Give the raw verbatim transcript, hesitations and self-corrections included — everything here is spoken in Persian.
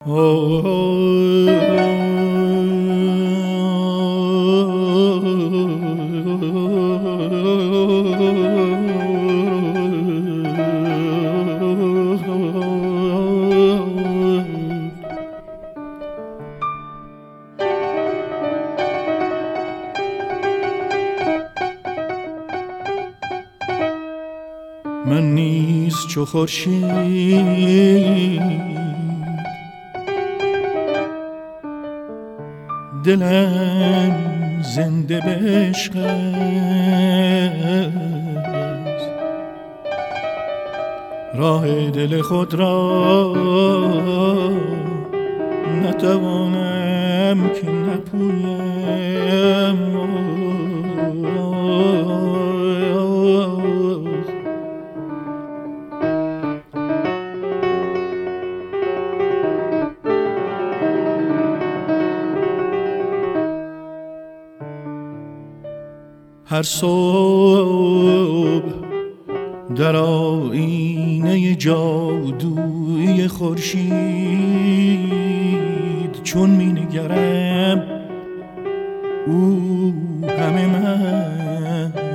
من نیز چو خورشید دلم زنده به عشق است، راه دل خود را نتوانم که نپویم. هر صبح در آینه جادویی خورشید چون می نگرم او همه من